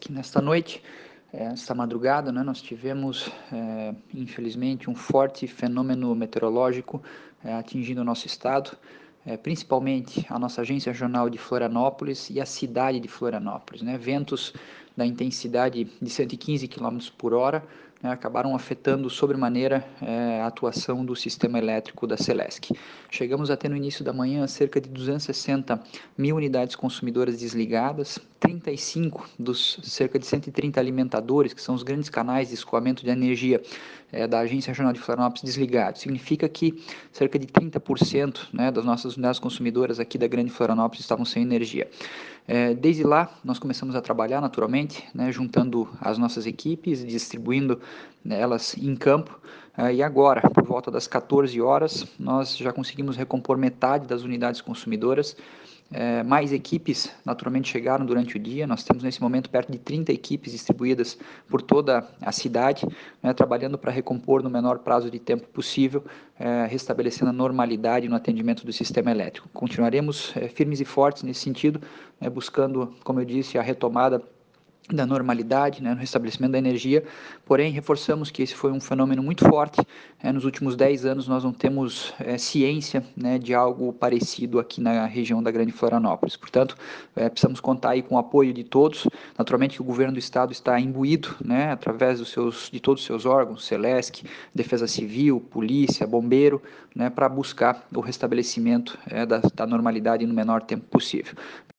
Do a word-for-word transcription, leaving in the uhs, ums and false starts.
que nesta noite, esta madrugada, né, nós tivemos, é, infelizmente, um forte fenômeno meteorológico é, atingindo o nosso estado, é, principalmente a nossa agência regional de Florianópolis e a cidade de Florianópolis, né, ventos da intensidade de cento e quinze quilômetros por hora, né, acabaram afetando sobremaneira é, a atuação do sistema elétrico da Celesc. Chegamos a ter no início da manhã cerca de duzentas e sessenta mil unidades consumidoras desligadas, trinta e cinco dos cerca de cento e trinta alimentadores, que são os grandes canais de escoamento de energia é, da Agência Regional de Florianópolis, desligados. Significa que cerca de trinta por cento, né, das nossas unidades consumidoras aqui da Grande Florianópolis estavam sem energia. É, desde lá, nós começamos a trabalhar naturalmente, né, juntando as nossas equipes, distribuindo né, elas em campo, é, e agora, por volta das quatorze horas, nós já conseguimos recompor metade das unidades consumidoras. É, mais equipes, naturalmente, chegaram durante o dia. Nós temos, nesse momento, perto de trinta equipes distribuídas por toda a cidade, né, trabalhando para recompor no menor prazo de tempo possível, é, restabelecendo a normalidade no atendimento do sistema elétrico. Continuaremos é, firmes e fortes nesse sentido, é, buscando, como eu disse, a retomada da normalidade, né, no restabelecimento da energia, porém reforçamos que esse foi um fenômeno muito forte. É, nos últimos dez anos nós não temos é, ciência né, de algo parecido aqui na região da Grande Florianópolis, portanto é, precisamos contar aí com o apoio de todos. Naturalmente que o governo do estado está imbuído, né, através dos seus, de todos os seus órgãos, Celesc, Defesa Civil, Polícia, Bombeiro, né, para buscar o restabelecimento é, da, da normalidade no menor tempo possível.